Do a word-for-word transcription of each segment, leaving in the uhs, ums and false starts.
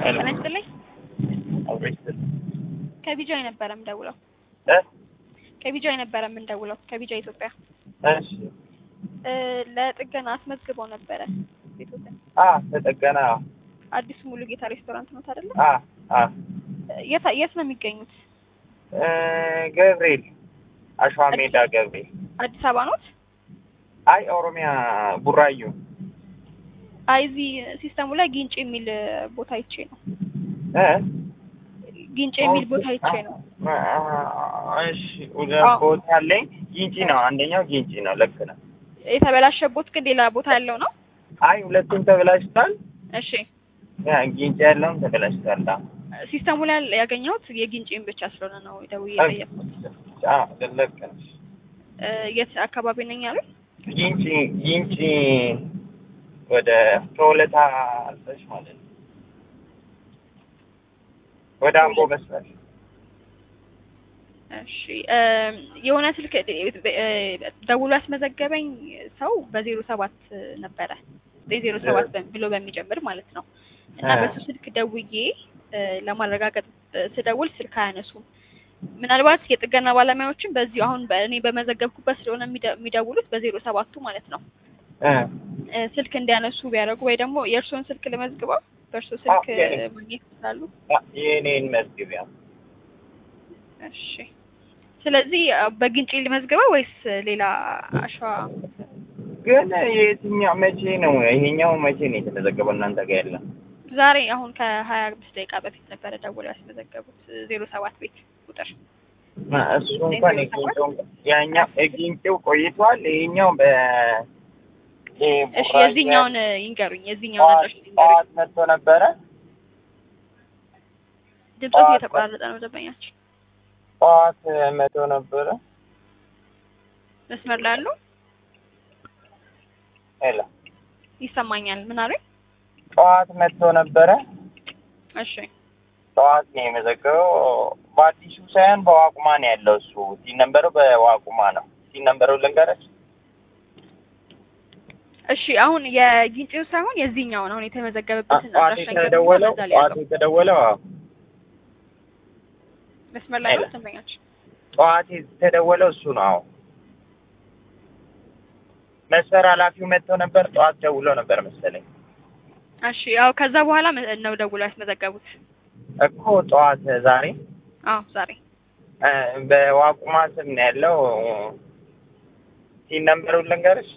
ተነስተልኝ ከቢጃይ ነበር የምደውለው እ ከቢጃይ ነበር የምንደውለው ከቢጃይ ኢትዮጵያ እሺ እ ለጥገና አስመዝግበው ነበረ ኢትዮጵያ አ ለጥገና አዲስ ሙሉ ጌታ ሬስቶራንት ነው አይደል? አ አ የት የት ነው የሚገኙት? እ ገብርኤል አሸዋ ሜዳ ገብርኤል አዲስ አበባ ነው? አይ ኦሮሚያ ቡራዩ አይ እዚህ ሲስተሙ ላይ ጊንጭ የሚል ቦታ አይቼ ነው እ ጊንጭ የሚል ቦታ አይቼ ነው። እሺ ወደ ቦታ ላይ ጊንጪ ነው አንደኛው ጊንጪ ነው ልክ ነው። የተበላሸቦት ግን ሌላ ቦታ ያለው ነው? አይ ሁለቱም ተበላሽቷል። እሺ ያ ጊንጪ ያለውም ተበላሽቷል። ሲስተሙ ላይ ያገኘሁት የጊንጪን ብቻ ስለሆነ ነው ደውዬ የጠየቅኩት። አ ልክ ነው። እ የት አካባቢ ነኝ ያለው? ጊንጪ ጊንጪ ወደ ቶለታ አልፈሽ ማለት ነው። ወደ አምቦ መስመር። እሺ የሆነ ስልክ ደውሎ ያስመዘገበኝ ሰው በዜሮ ሰባት ነበረ በዜሮ ሰባት ብሎ በሚጀምር ማለት ነው። እና በሱ ስልክ ደውዬ ለማረጋገጥ ስደውል ስልክ አያነሱም። ምናልባት የጥገና ባለሙያዎችን በዚህ አሁን በእኔ በመዘገብኩበት ስለሆነ የሚደውሉት በዜሮ ሰባቱ ማለት ነው እ ስልክ እንዲያነሱ ቢያደርጉ ወይ ደግሞ የእርሶን ስልክ ለመዝግበው በእርሶ ስልክ ማግኘት ይችላሉ። የኔን መዝግቢያ። እሺ ስለዚህ በግንጪ ልመዝግበው ወይስ ሌላ አሸዋ? ግን የትኛው መቼ ነው ይሄኛው መቼ ነው የተመዘገበው እናንተ ጋር ያለ? ዛሬ አሁን ከሀያ አምስት ደቂቃ በፊት ነበረ ደውለው ያስመዘገቡት ዜሮ ሰባት ቤት ቁጥር። እሱ እንኳን የጊንጪው ያኛው የጊንጪው ቆይቷል። ይሄኛው በ እሺ የዚህኛውን ይንገሩኝ የዚህኛውን አድራሽ ይንገሩኝ። መጥቶ ነበረ ድምፁ እየተቆራረጠ ነው ደንበኛችን። ጠዋት መጥቶ ነበረ መስመር ላይ አሉ? ሄሎ ይሰማኛል። ምን አሉኝ? ጠዋት መጥቶ ነበረ። እሺ ጠዋት ነው የመዘገበው። በአዲሱ ሳይሆን በዋቁማ ነው ያለው እሱ። ሲነምበሩ በዋቁማ ነው። ሲነምበሩ ልንገርሽ። እሺ አሁን የጊንጪው ሳይሆን የዚህኛው ነው አሁን የተመዘገበበትን አድራሻ የተደወለው ጠዋት የተደወለው አዎ መስመር ላይ ነው ደንበኛችን። ጠዋት የተደወለው እሱ ነው። አዎ መስመር ኃላፊው መጥቶ ነበር። ጠዋት ደውሎ ነበር መሰለኝ። እሺ ያው ከዛ በኋላ ነው ደውሎ ያስመዘገቡት እኮ ጠዋት ዛሬ። አዎ ዛሬ እ በዋቁማ ስም ነው ያለው። ሲነምበሩ ልንገርሽ።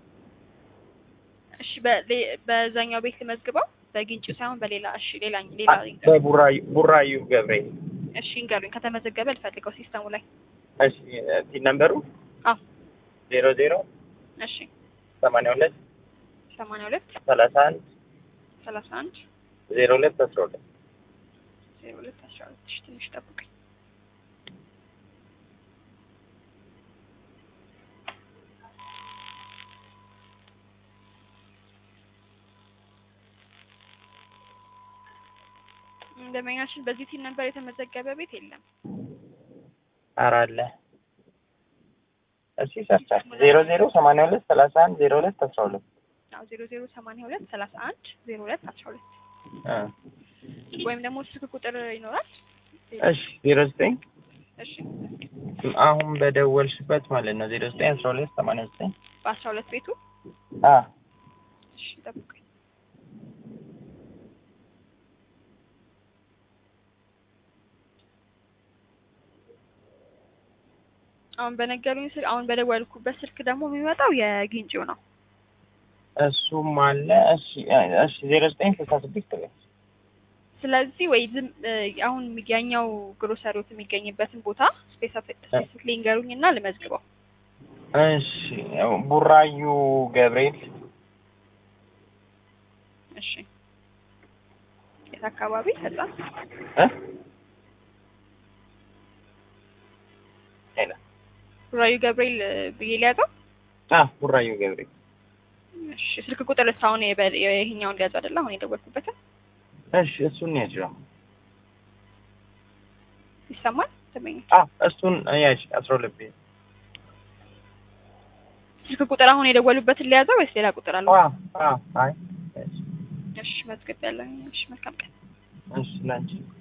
እሺ በዛኛው ቤት ልመዝግበው በጊንጪው ሳይሆን በሌላ እሺ ሌላ ሌላ በቡራዩ ቡራዩ ገብርኤል። እሺ እንገሩኝ ከተመዘገበ ልፈልገው ሲስተሙ ላይ። እሺ ሲነምበሩ አዎ ዜሮ ዜሮ እሺ ሰማንያ ሁለት ሰማንያ ሁለት ሰላሳ አንድ ሰላሳ አንድ ዜሮ ሁለት አስራ ሁለት ዜሮ ሁለት አስራ ሁለት እሺ ትንሽ ጠብቀኝ። ደንበኛችን በዚህ ቲን ነበር የተመዘገበ ቤት የለም። ኧረ አለ። እሺ ሰርቻል ዜሮ ዜሮ ሰማንያ ሁለት ሰላሳ አንድ ዜሮ ሁለት አስራ ሁለት አዎ ዜሮ ዜሮ ሰማንያ ሁለት ሰላሳ አንድ ዜሮ ሁለት አስራ ሁለት እ ወይም ደግሞ ስልክ ቁጥር ይኖራል? እሺ ዜሮ ዘጠኝ እሺ አሁን በደወልሽበት ማለት ነው ዜሮ ዘጠኝ አስራ ሁለት ሰማንያ ዘጠኝ በአስራ ሁለት ቤቱ አ እሺ ጠብቀኝ። አሁን በነገሩኝ ስልክ አሁን በደወልኩበት ስልክ ደግሞ የሚመጣው የጊንጪው ነው። እሱም አለ። እሺ እሺ ዜሮ ዘጠኝ ስልሳ ስድስት ነው። ስለዚህ ወይ ዝም አሁን ያኛው ግሮሰሪዎት የሚገኝበትን ቦታ ስፔሲፊክ ሊንገሩኝና ልመዝግበው። እሺ ቡራዩ ገብርኤል። እሺ የት አካባቢ ከዛ እ ሄሎ ቡራዩ ገብርኤል ብዬ ሊያዘው? አ ቡራዩ ገብርኤል። እሺ ስልክ ቁጥር ሳይሆን ይሄኛውን ሊያዘው አይደለ አሁን የደወልኩበትን? እሺ እሱን ያዥው። ይሰማል ተመኝ? አ እሱን ያዥ አስራ ሁለት ቤት። ስልክ ቁጥር አሁን የደወሉበትን ሊያዘው ወይስ ሌላ ቁጥር አለው? አ አ አይ እሺ መዝገብ ያለኝ። እሺ መልካም ቀን። እሺ ላንቺ